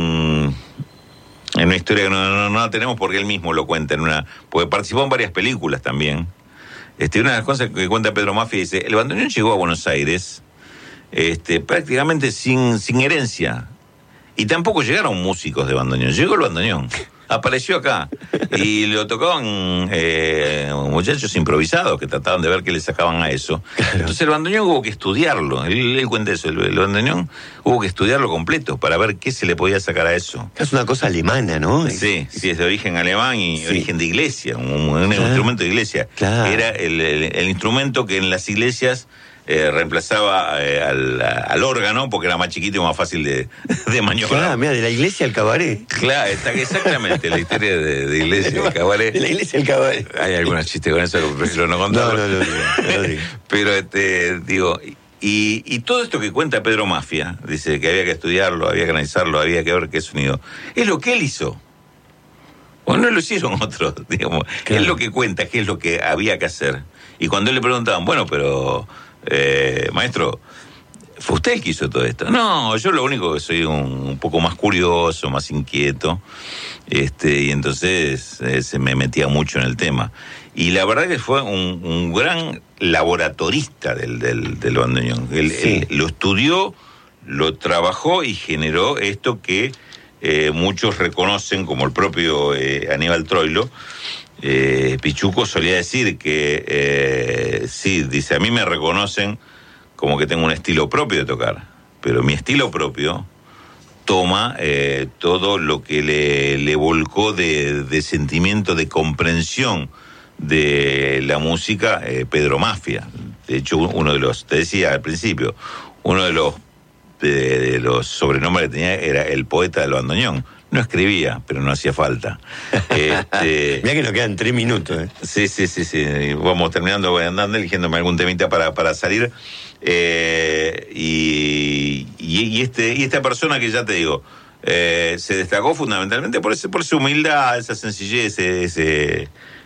una historia que no la tenemos porque él mismo lo cuenta porque participó en varias películas también. Una de las cosas que cuenta Pedro Mafia dice: el bandoneón llegó a Buenos Aires prácticamente sin herencia. Y tampoco llegaron músicos de bandoneón. Llegó el bandoneón. Apareció acá. Y lo tocaban muchachos improvisados que trataban de ver qué le sacaban a eso. Claro. Entonces el bandoneón hubo que estudiarlo. Él cuenta eso. El bandoneón hubo que estudiarlo completo para ver qué se le podía sacar a eso. Es una cosa alemana, ¿no? Sí, es de origen alemán y origen de iglesia. Un instrumento de iglesia. Claro. Era el instrumento que en las iglesias reemplazaba al órgano porque era más chiquito y más fácil de maniobrar. Claro, mira, de la iglesia al cabaret. Claro, está exactamente la historia de iglesia al cabaret. De la iglesia al cabaret. Hay algunos chistes con eso, pero no contarlo. No digo. Pero digo, y todo esto que cuenta Pedro Mafia, dice que había que estudiarlo, había que analizarlo, había que ver qué sonido, es lo que él hizo. O no lo hicieron otros, digamos. Claro. Es lo que cuenta, qué es lo que había que hacer. Y cuando le preguntaban, bueno, pero, maestro, ¿fue usted el que hizo todo esto? No, yo lo único que soy un poco más curioso, más inquieto, y entonces se me metía mucho en el tema. Y la verdad que fue un gran laboratorista del bandoneón. Él lo estudió, lo trabajó y generó esto que muchos reconocen, como el propio Aníbal Troilo. Pichuco solía decir que sí, dice, a mí me reconocen como que tengo un estilo propio de tocar, pero mi estilo propio toma todo lo que le volcó de sentimiento, de comprensión de la música, Pedro Mafia. De hecho, uno de los, te decía al principio, uno de los sobrenombres que tenía era el poeta del bandoneón. No escribía, pero no hacía falta. Mirá que nos quedan 3 minutos. Sí. Vamos terminando, voy andando, eligiéndome algún temita para salir. Y esta persona que ya te digo, se destacó fundamentalmente por su humildad, esa sencillez, ese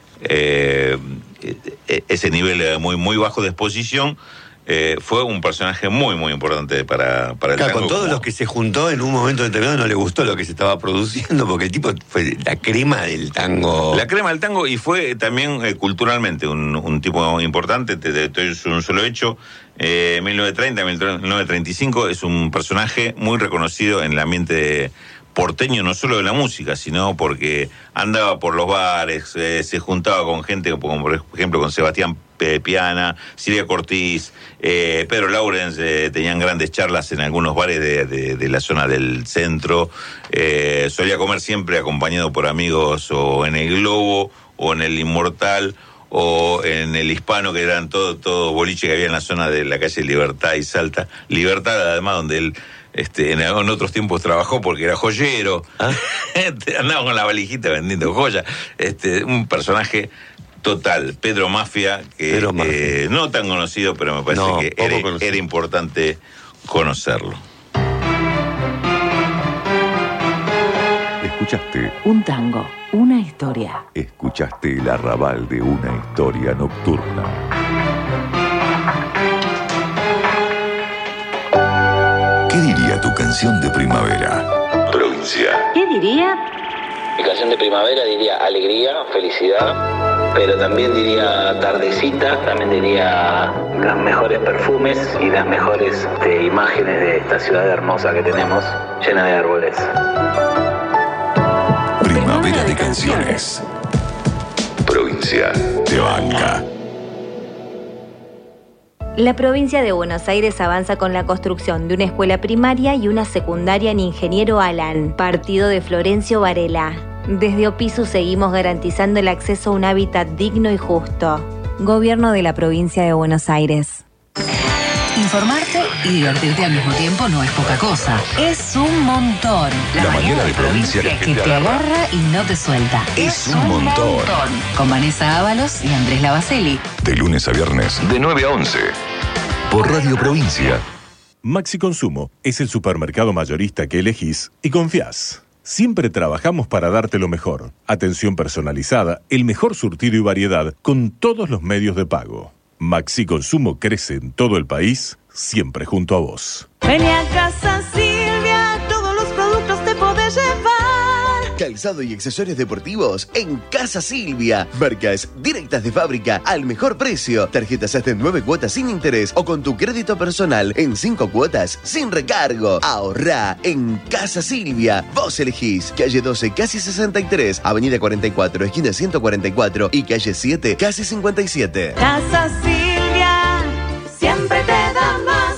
nivel muy, muy bajo de exposición. Fue un personaje muy, muy importante para el tango. Con todos los que se juntó en un momento determinado no le gustó lo que se estaba produciendo, porque el tipo fue la crema del tango. La crema del tango, y fue también culturalmente un tipo importante. Te doy un solo hecho. 1930, 1935 es un personaje muy reconocido en el ambiente porteño, no solo de la música, sino porque andaba por los bares, se juntaba con gente como por ejemplo con Sebastián Piana, Silvia Cortiz, Pedro Laurens, tenían grandes charlas en algunos bares de la zona del centro. Solía comer siempre acompañado por amigos o en el Globo o en el Inmortal o en el Hispano, que eran todo boliche que había en la zona de la calle Libertad y Salta. Libertad, además, donde él en otros tiempos trabajó porque era joyero. Andaba con la valijita vendiendo joyas. Un personaje total, Pedro Mafia, que no tan conocido, pero me parece que era importante conocerlo. Escuchaste un tango, una historia. Escuchaste el arrabal de una historia nocturna. ¿Qué diría tu canción de primavera? Provincia. ¿Qué diría? Mi canción de primavera diría alegría, felicidad, pero también diría tardecita, también diría los mejores perfumes y las mejores imágenes de esta ciudad hermosa que tenemos, llena de árboles. Primavera de canciones. Provincia de banca. La provincia de Buenos Aires avanza con la construcción de una escuela primaria y una secundaria en Ingeniero Alán, partido de Florencio Varela. Desde Opisu seguimos garantizando el acceso a un hábitat digno y justo. Gobierno de la provincia de Buenos Aires. Informarte y divertirte al mismo tiempo no es poca cosa. Es un montón. La mañana de provincia que te agarra y no te suelta. Es un montón. Con Vanessa Ábalos y Andrés Lavaceli. De lunes a viernes, de 9 a 11. Por Radio Provincia. Maxi Consumo es el supermercado mayorista que elegís y confías. Siempre trabajamos para darte lo mejor. Atención personalizada, el mejor surtido y variedad con todos los medios de pago. Maxi Consumo crece en todo el país, siempre junto a vos. Ven a Casa Silvia, todos los productos te podés llevar. Calzado y accesorios deportivos en Casa Silvia. Marcas directas de fábrica al mejor precio. Tarjetas hasta en 9 cuotas sin interés o con tu crédito personal en 5 cuotas sin recargo. Ahorrá en Casa Silvia. Vos elegís. Calle 12, casi 63. Avenida 44, esquina 144. Y calle 7, casi 57. Casa Silvia, siempre te da más.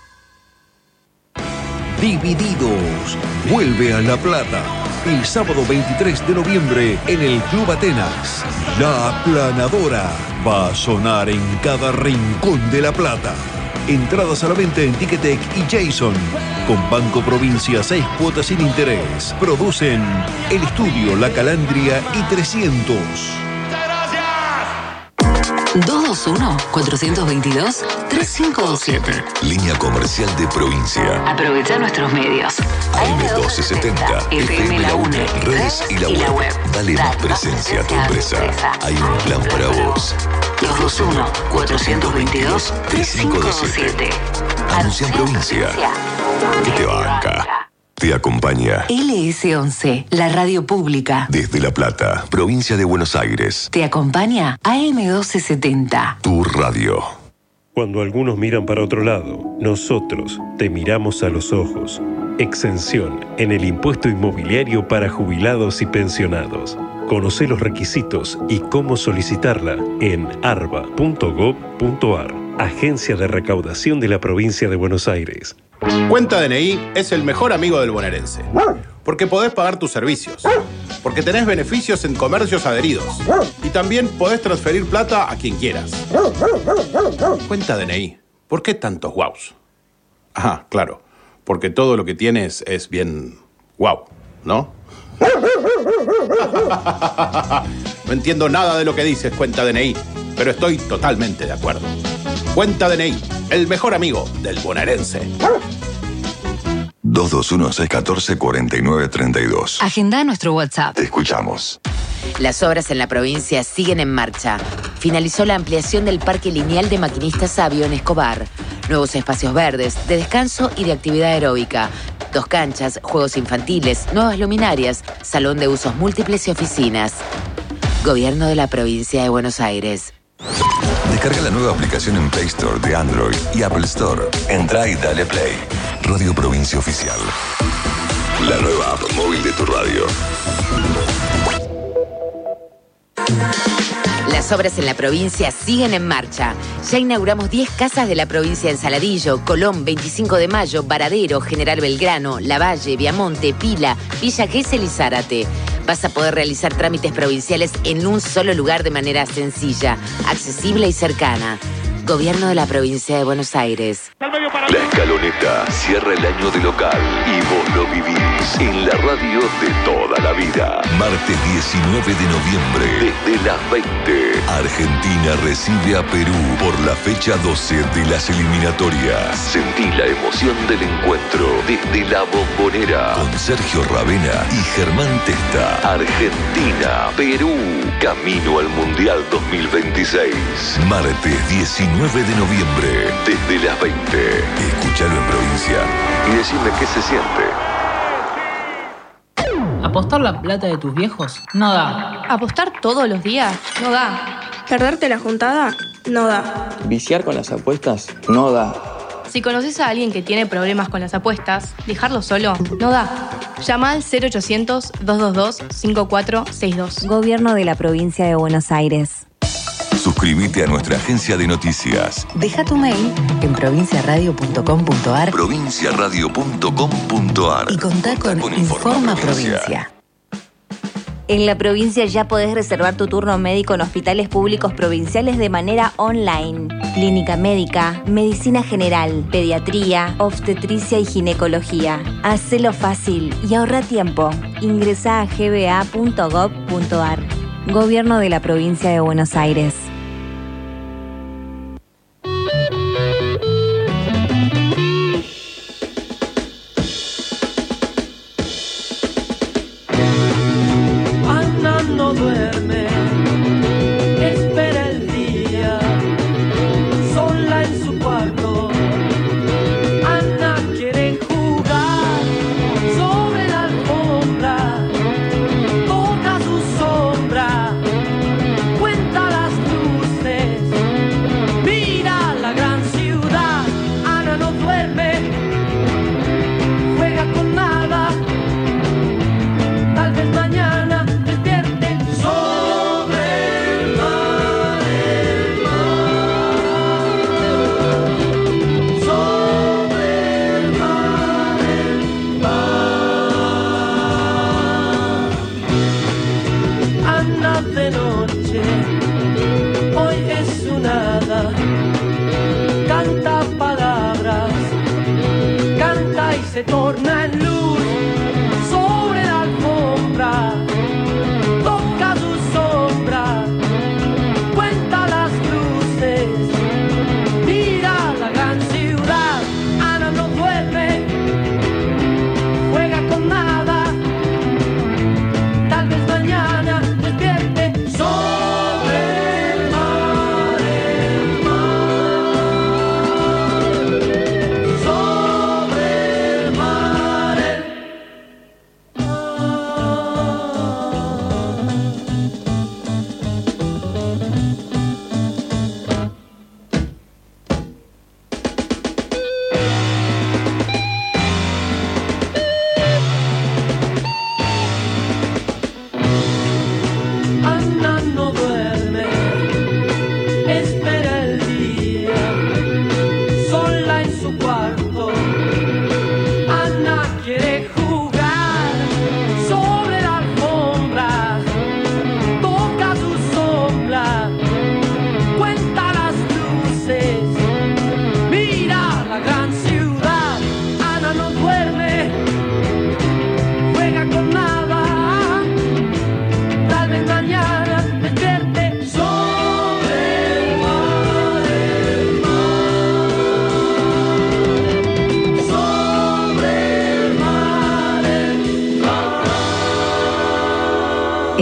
Divididos. Vuelve a La Plata. El sábado 23 de noviembre en el Club Atenas. La Aplanadora va a sonar en cada rincón de La Plata. Entradas a la venta en Ticketek y Jason. Con Banco Provincia, 6 cuotas sin interés. Producen El Estudio, La Calandria y 300. 221-422-3527. Línea comercial de provincia. Aprovecha nuestros medios. AM1270, FM La UNE, redes y la web. Dale más presencia a tu empresa. Hay un plan para vos. 221-422-3527. Anuncia en provincia. Que te banca. Te acompaña LS11, la radio pública. desde La Plata, provincia de Buenos Aires. Te acompaña AM1270. Tu radio. Cuando algunos miran para otro lado, nosotros te miramos a los ojos. Exención en el impuesto inmobiliario para jubilados y pensionados. Conoce los requisitos y cómo solicitarla en arba.gov.ar. Agencia de Recaudación de la Provincia de Buenos Aires. Cuenta DNI es el mejor amigo del bonaerense. Porque podés pagar tus servicios. Porque tenés beneficios en comercios adheridos. Y también podés transferir plata a quien quieras. Cuenta DNI. ¿Por qué tantos guaus? Ah, claro. Porque todo lo que tienes es bien guau, ¿no? No entiendo nada de lo que dices, Cuenta DNI, pero estoy totalmente de acuerdo. Cuenta DNI, el mejor amigo del bonaerense. 221-614-4932. Agenda nuestro WhatsApp. Te escuchamos. Las obras en la provincia siguen en marcha. Finalizó la ampliación del Parque Lineal de Maquinistas Sabio en Escobar. Nuevos espacios verdes, de descanso y de actividad aeróbica. 2 canchas, juegos infantiles, nuevas luminarias, salón de usos múltiples y oficinas. Gobierno de la Provincia de Buenos Aires. Descarga la nueva aplicación en Play Store de Android y Apple Store. Entra y dale play. Radio Provincia Oficial. La nueva app móvil de tu radio. Las obras en la provincia siguen en marcha. Ya inauguramos 10 casas de la provincia en Saladillo, Colón, 25 de Mayo, Varadero, General Belgrano, Lavalle, Viamonte, Pila, Villa Gesell y Zárate. Vas a poder realizar trámites provinciales en un solo lugar de manera sencilla, accesible y cercana. Gobierno de la Provincia de Buenos Aires. La Escaloneta cierra el año de local y vos lo vivís en la radio de toda la vida. Martes 19 de noviembre, desde las 20, Argentina recibe a Perú por la fecha 12 de las eliminatorias. Sentí la emoción del encuentro desde la Bombonera con Sergio Ravena y Germán Testa. Argentina, Perú, camino al Mundial 2026. Martes 19 de noviembre, desde las 20. Escúchalo en provincia y decime qué se siente. ¿Apostar la plata de tus viejos? No da. ¿Apostar todos los días? No da. ¿Perderte la juntada? No da. ¿Viciar con las apuestas? No da. Si conoces a alguien que tiene problemas con las apuestas, dejarlo solo no da. Llama al 0800-222-5462. Gobierno de la Provincia de Buenos Aires. Suscríbete a nuestra agencia de noticias. Deja tu mail en provinciaradio.com.ar provinciaradio.com.ar y contá con Informa Provincia. En la provincia ya podés reservar tu turno médico en hospitales públicos provinciales de manera online. Clínica médica, medicina general, pediatría, obstetricia y ginecología. Hacelo fácil y ahorra tiempo. Ingresá a gba.gov.ar. Gobierno de la Provincia de Buenos Aires. Ana no duerme, espera el día, sola en su cuarto. Ana quiere jugar sobre la alfombra, toca su sombra, cuenta las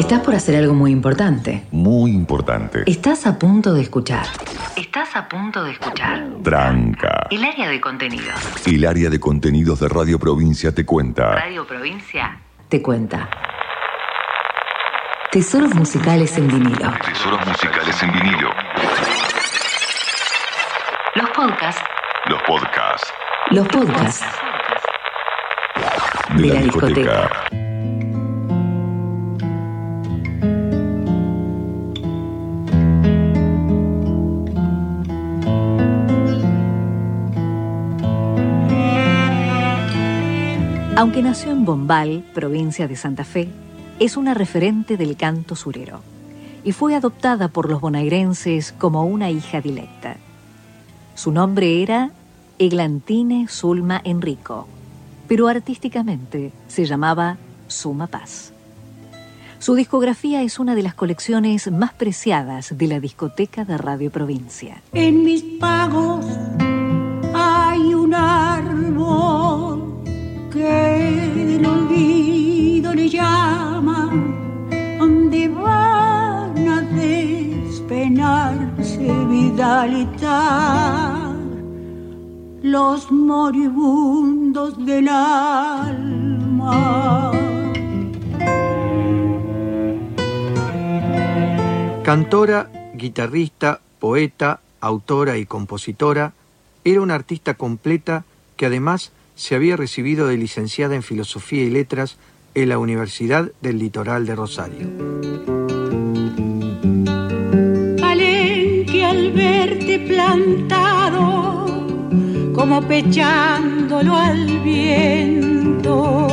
Estás por hacer algo muy importante. Muy importante. Estás a punto de escuchar. Estás a punto de escuchar. Tranca. El área de contenidos. El área de contenidos de Radio Provincia te cuenta. Radio Provincia te cuenta. Tesoros musicales en vinilo. Tesoros musicales en vinilo. Los podcasts. Los podcasts. Los podcasts. De la discoteca. Aunque nació en Bombal, provincia de Santa Fe, es una referente del canto surero y fue adoptada por los bonaerenses como una hija dilecta. Su nombre era Eglantine Zulma Enrico, pero artísticamente se llamaba Suma Paz. Su discografía es una de las colecciones más preciadas de la discoteca de Radio Provincia. En mis pagos hay un árbol que el olvido le llama, donde van a despenarse vidalitar los moribundos del alma. Cantora, guitarrista, poeta, autora y compositora, era una artista completa que además se había recibido de licenciada en Filosofía y Letras en la Universidad del Litoral de Rosario. Palenque al verte plantado, como pechándolo al viento,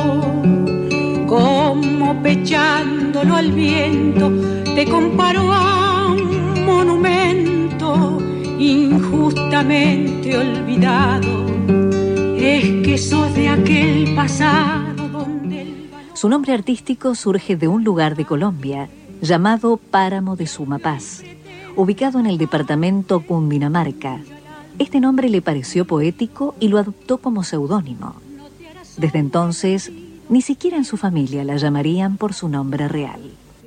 como pechándolo al viento, te comparo a un monumento injustamente olvidado. Es que sos de aquel pasado donde... Su nombre artístico surge de un lugar de Colombia llamado Páramo de Suma Paz, ubicado en el departamento Cundinamarca. Este nombre le pareció poético y lo adoptó como seudónimo. Desde entonces, ni siquiera en su familia la llamarían por su nombre real.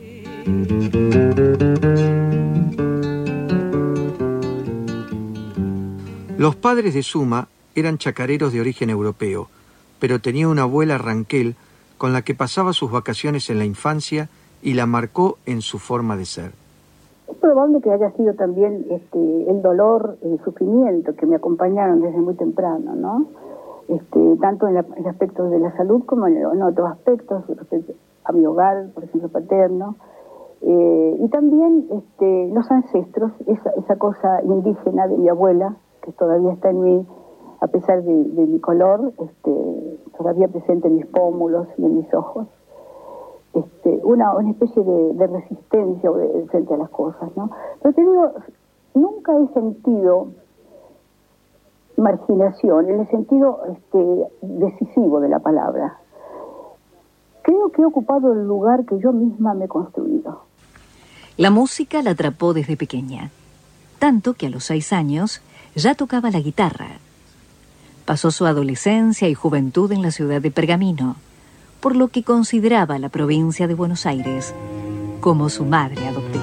Los padres de Suma eran chacareros de origen europeo, pero tenía una abuela ranquel con la que pasaba sus vacaciones en la infancia y la marcó en su forma de ser. Es probable que haya sido también el dolor, el sufrimiento que me acompañaron desde muy temprano, ¿no? Tanto en el aspecto de la salud como en otros aspectos, respecto a mi hogar, por ejemplo, paterno. Y también los ancestros, esa cosa indígena de mi abuela, que todavía está en mí, a pesar de mi color, todavía presente en mis pómulos y en mis ojos. Una especie de resistencia frente a las cosas, ¿no? Pero te digo, nunca he sentido marginación en el sentido decisivo de la palabra. Creo que he ocupado el lugar que yo misma me he construido. La música la atrapó desde pequeña, tanto que a los 6 años ya tocaba la guitarra. Pasó su adolescencia y juventud en la ciudad de Pergamino, por lo que consideraba la provincia de Buenos Aires como su madre adoptiva.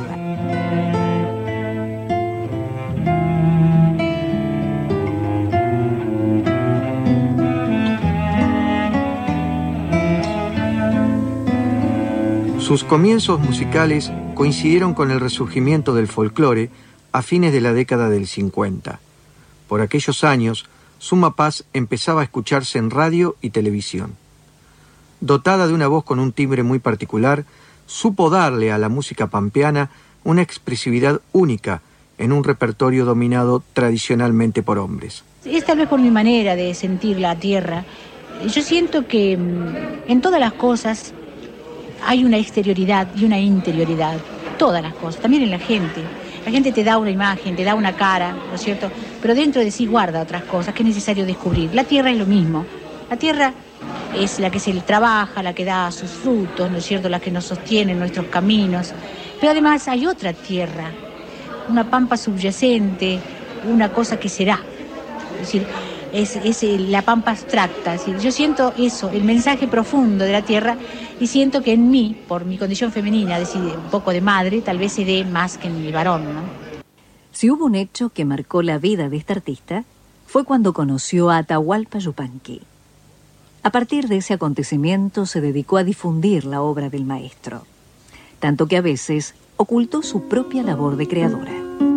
Sus comienzos musicales coincidieron con el resurgimiento del folclore a fines de la década del 50. Por aquellos años, Suma Paz empezaba a escucharse en radio y televisión. Dotada de una voz con un timbre muy particular, supo darle a la música pampeana una expresividad única en un repertorio dominado tradicionalmente por hombres. Es tal vez por mi manera de sentir la tierra. Yo siento que en todas las cosas hay una exterioridad y una interioridad. Todas las cosas, también en la gente. La gente te da una imagen, te da una cara, ¿no es cierto? Pero dentro de sí guarda otras cosas que es necesario descubrir. La tierra es lo mismo. La tierra es la que se trabaja, la que da sus frutos, ¿no es cierto? La que nos sostiene en nuestros caminos. Pero además hay otra tierra, una pampa subyacente, una cosa que será. Es decir, la pampa abstracta. ¿Sí? Yo siento eso, el mensaje profundo de la tierra, y siento que en mí, por mi condición femenina, es decir, un poco de madre, tal vez se dé más que en mi varón, ¿no? Si hubo un hecho que marcó la vida de esta artista, fue cuando conoció a Atahualpa Yupanqui. A partir de ese acontecimiento se dedicó a difundir la obra del maestro, tanto que a veces ocultó su propia labor de creadora.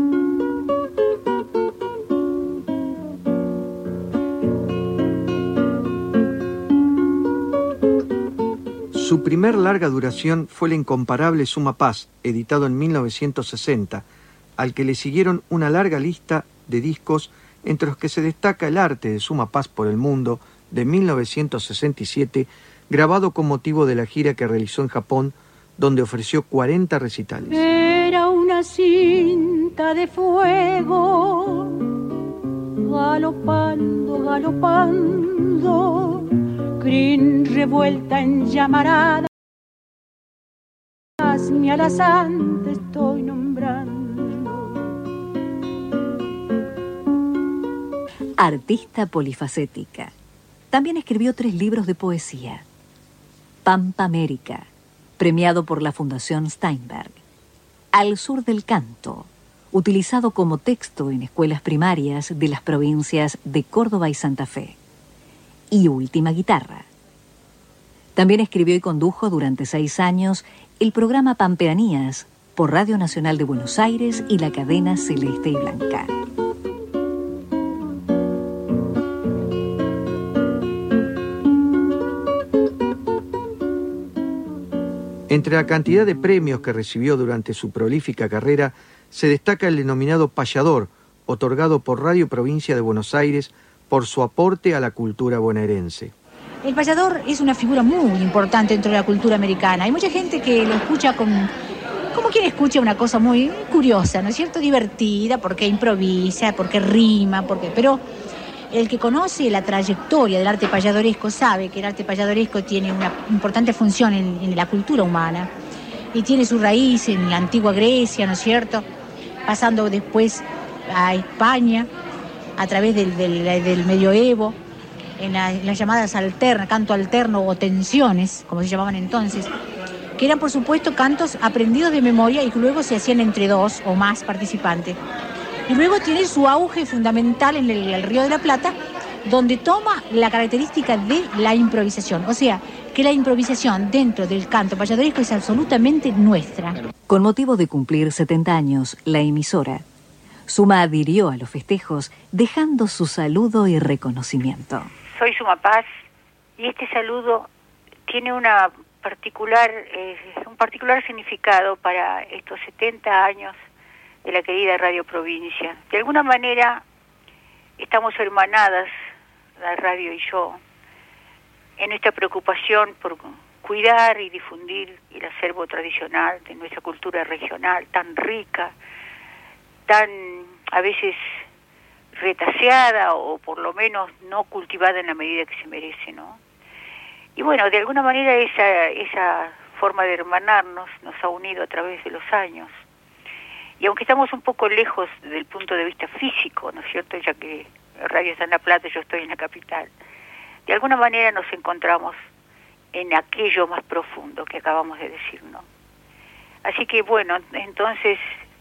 Su primer larga duración fue la incomparable Suma Paz, editado en 1960, al que le siguieron una larga lista de discos entre los que se destaca El arte de Suma Paz por el mundo, de 1967, grabado con motivo de la gira que realizó en Japón, donde ofreció 40 recitales. Era una cinta de fuego, galopando, galopando, crin revuelta en llamaradas, mi alazán te estoy nombrando. Artista polifacética. También escribió 3 libros de poesía. Pampa América, premiado por la Fundación Steinberg. Al sur del canto, utilizado como texto en escuelas primarias de las provincias de Córdoba y Santa Fe. Y Última Guitarra. También escribió y condujo durante 6 años el programa Pampeanías por Radio Nacional de Buenos Aires y la cadena Celeste y Blanca. Entre la cantidad de premios que recibió durante su prolífica carrera, se destaca el denominado Payador, otorgado por Radio Provincia de Buenos Aires por su aporte a la cultura bonaerense. El payador es una figura muy importante dentro de la cultura americana. Hay mucha gente que lo escucha como quien escucha una cosa muy curiosa, ¿no es cierto? Divertida, porque improvisa, porque rima, pero el que conoce la trayectoria del arte payadoresco sabe que el arte payadoresco tiene una importante función en la cultura humana y tiene su raíz en la antigua Grecia, ¿no es cierto? Pasando después a España a través del medioevo, en las llamadas canto alterno o tensiones, como se llamaban entonces, que eran por supuesto cantos aprendidos de memoria y que luego se hacían entre 2 o más participantes. Y luego tiene su auge fundamental en el Río de la Plata, donde toma la característica de la improvisación. O sea, que la improvisación dentro del canto payadoresco es absolutamente nuestra. Con motivo de cumplir 70 años, la emisora Suma adhirió a los festejos, dejando su saludo y reconocimiento. Soy Suma Paz y este saludo tiene un particular significado para estos 70 años de la querida Radio Provincia. De alguna manera estamos hermanadas, la radio y yo, en esta preocupación por cuidar y difundir el acervo tradicional de nuestra cultura regional, tan rica, tan a veces retaseada o por lo menos no cultivada en la medida que se merece, ¿no? Y bueno, de alguna manera esa forma de hermanarnos nos ha unido a través de los años. Y aunque estamos un poco lejos desde el punto de vista físico, ¿no es cierto?, ya que la radio está en La Plata y yo estoy en la capital, de alguna manera nos encontramos en aquello más profundo que acabamos de decir, ¿no? Así que bueno, entonces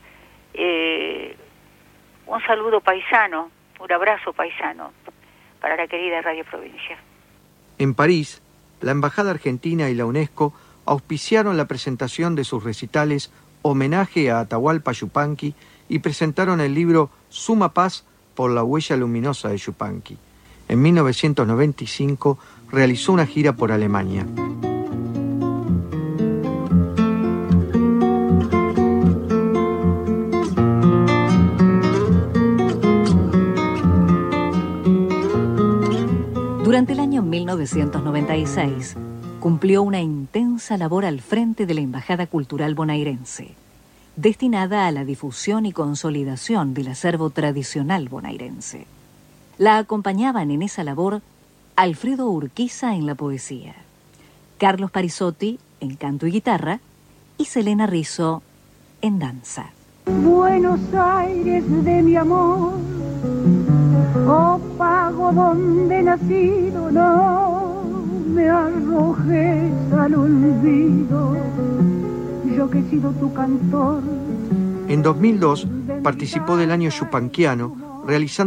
un saludo paisano, un abrazo paisano para la querida Radio Provincia. En París, la Embajada Argentina y la UNESCO auspiciaron la presentación de sus recitales Homenaje a Atahualpa Yupanqui y presentaron el libro Suma Paz por la huella luminosa de Yupanqui. En 1995 realizó una gira por Alemania. Durante el año 1996, cumplió una intensa labor al frente de la Embajada Cultural Bonaerense, destinada a la difusión y consolidación del acervo tradicional bonaerense. La acompañaban en esa labor Alfredo Urquiza en la poesía, Carlos Parisotti en canto y guitarra y Selena Rizzo en danza. Buenos Aires de mi amor, oh pago donde he nacido, no me arrojes al olvido, yo que he sido tu cantor. En 2002 participó del Año Yupanquiano, realizando